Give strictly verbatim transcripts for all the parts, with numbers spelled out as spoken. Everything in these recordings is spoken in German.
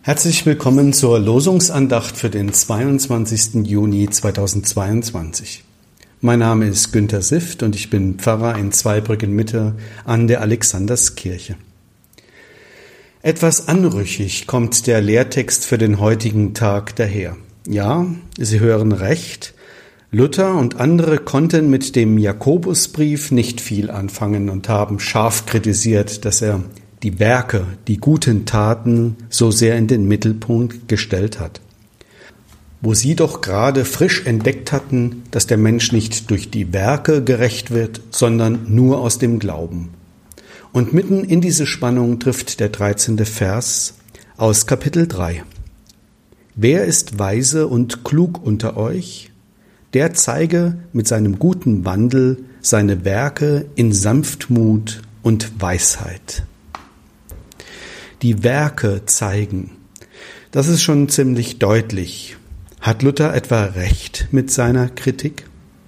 Herzlich willkommen zur Losungsandacht für den zweiundzwanzigsten Juni zweitausendzweiundzwanzig. Mein Name ist Günter Sift und ich bin Pfarrer in Zweibrücken Mitte an der Alexanderskirche. Etwas anrüchig kommt der Lehrtext für den heutigen Tag daher. Ja, Sie hören recht, Luther und andere konnten mit dem Jakobusbrief nicht viel anfangen und haben scharf kritisiert, dass er die Werke, die guten Taten so sehr in den Mittelpunkt gestellt hat. Wo sie doch gerade frisch entdeckt hatten, dass der Mensch nicht durch die Werke gerecht wird, sondern nur aus dem Glauben. Und mitten in diese Spannung trifft der dreizehnte Vers aus Kapitel drei. Wer ist weise und klug unter euch? Der zeige mit seinem guten Wandel seine Werke in Sanftmut und Weisheit. Die Werke zeigen. Das ist schon ziemlich deutlich. Hat Luther etwa recht mit seiner Kritik?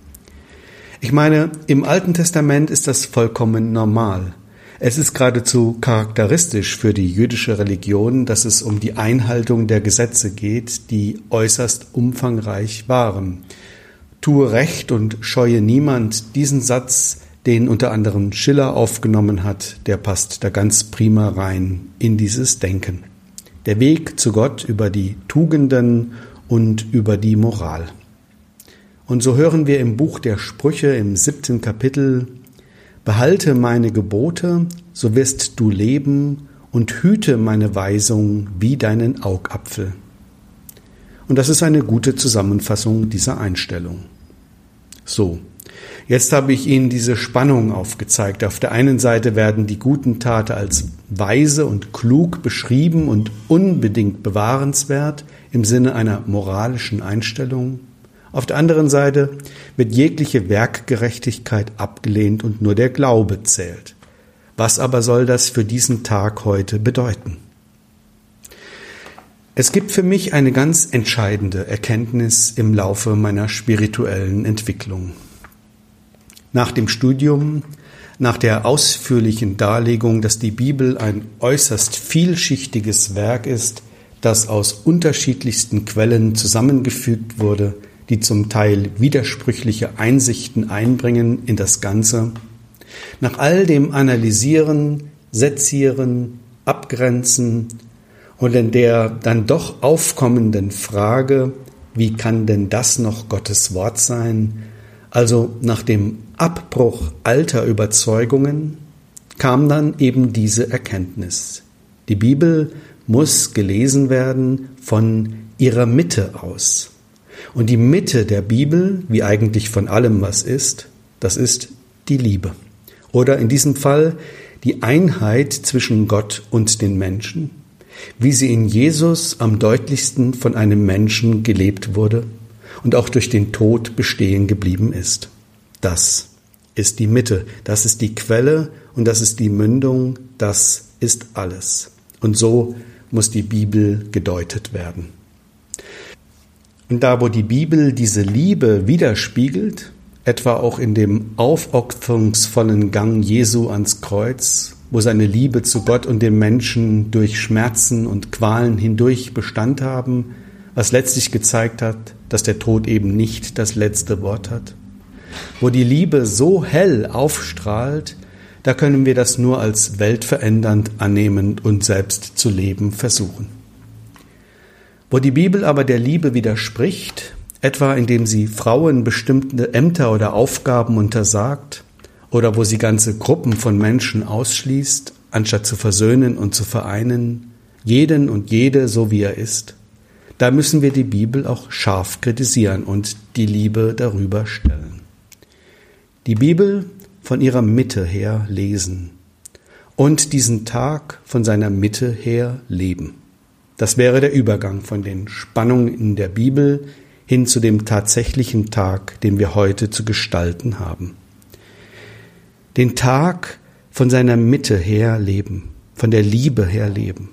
Ich meine, im Alten Testament ist das vollkommen normal. Es ist geradezu charakteristisch für die jüdische Religion, dass es um die Einhaltung der Gesetze geht, die äußerst umfangreich waren. Tue Recht und scheue niemand, diesen Satz, den unter anderem Schiller aufgenommen hat, der passt da ganz prima rein in dieses Denken. Der Weg zu Gott über die Tugenden und über die Moral. Und so hören wir im Buch der Sprüche im siebten Kapitel: Behalte meine Gebote, so wirst du leben, und hüte meine Weisung wie deinen Augapfel. Und das ist eine gute Zusammenfassung dieser Einstellung. So. Jetzt habe ich Ihnen diese Spannung aufgezeigt. Auf der einen Seite werden die guten Taten als weise und klug beschrieben und unbedingt bewahrenswert im Sinne einer moralischen Einstellung. Auf der anderen Seite wird jegliche Werkgerechtigkeit abgelehnt und nur der Glaube zählt. Was aber soll das für diesen Tag heute bedeuten? Es gibt für mich eine ganz entscheidende Erkenntnis im Laufe meiner spirituellen Entwicklung. Nach dem Studium, nach der ausführlichen Darlegung, dass die Bibel ein äußerst vielschichtiges Werk ist, das aus unterschiedlichsten Quellen zusammengefügt wurde, die zum Teil widersprüchliche Einsichten einbringen in das Ganze. Nach all dem Analysieren, Sezieren, Abgrenzen und in der dann doch aufkommenden Frage, wie kann denn das noch Gottes Wort sein? Also nach dem Abbruch alter Überzeugungen kam dann eben diese Erkenntnis. Die Bibel muss gelesen werden von ihrer Mitte aus. Und die Mitte der Bibel, wie eigentlich von allem was ist, das ist die Liebe. Oder in diesem Fall die Einheit zwischen Gott und den Menschen, wie sie in Jesus am deutlichsten von einem Menschen gelebt wurde und auch durch den Tod bestehen geblieben ist. Das ist die Mitte, das ist die Quelle und das ist die Mündung, das ist alles. Und so muss die Bibel gedeutet werden. Und da, wo die Bibel diese Liebe widerspiegelt, etwa auch in dem aufopferungsvollen Gang Jesu ans Kreuz, wo seine Liebe zu Gott und dem Menschen durch Schmerzen und Qualen hindurch Bestand haben, was letztlich gezeigt hat, dass der Tod eben nicht das letzte Wort hat. Wo die Liebe so hell aufstrahlt, da können wir das nur als weltverändernd annehmen und selbst zu leben versuchen. Wo die Bibel aber der Liebe widerspricht, etwa indem sie Frauen bestimmte Ämter oder Aufgaben untersagt oder wo sie ganze Gruppen von Menschen ausschließt, anstatt zu versöhnen und zu vereinen, jeden und jede so wie er ist, da müssen wir die Bibel auch scharf kritisieren und die Liebe darüber stellen. Die Bibel von ihrer Mitte her lesen und diesen Tag von seiner Mitte her leben. Das wäre der Übergang von den Spannungen in der Bibel hin zu dem tatsächlichen Tag, den wir heute zu gestalten haben. Den Tag von seiner Mitte her leben, von der Liebe her leben.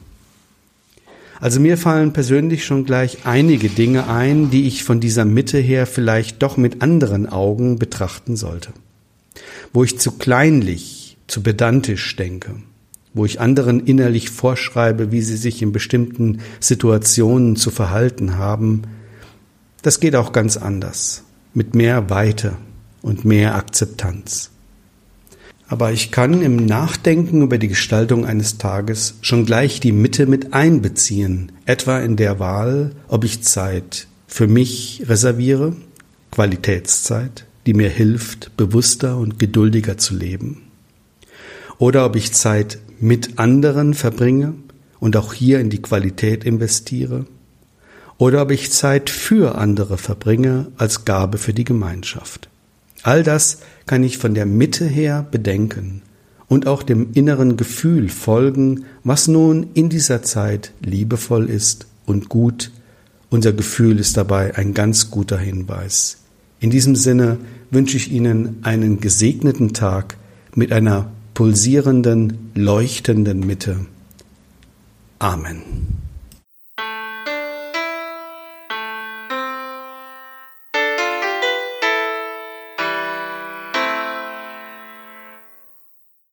Also mir fallen persönlich schon gleich einige Dinge ein, die ich von dieser Mitte her vielleicht doch mit anderen Augen betrachten sollte. Wo ich zu kleinlich, zu pedantisch denke, wo ich anderen innerlich vorschreibe, wie sie sich in bestimmten Situationen zu verhalten haben, das geht auch ganz anders, mit mehr Weite und mehr Akzeptanz. Aber ich kann im Nachdenken über die Gestaltung eines Tages schon gleich die Mitte mit einbeziehen, etwa in der Wahl, ob ich Zeit für mich reserviere, Qualitätszeit, die mir hilft, bewusster und geduldiger zu leben, oder ob ich Zeit mit anderen verbringe und auch hier in die Qualität investiere, oder ob ich Zeit für andere verbringe als Gabe für die Gemeinschaft. All das kann ich von der Mitte her bedenken und auch dem inneren Gefühl folgen, was nun in dieser Zeit liebevoll ist und gut. Unser Gefühl ist dabei ein ganz guter Hinweis. In diesem Sinne wünsche ich Ihnen einen gesegneten Tag mit einer pulsierenden, leuchtenden Mitte. Amen.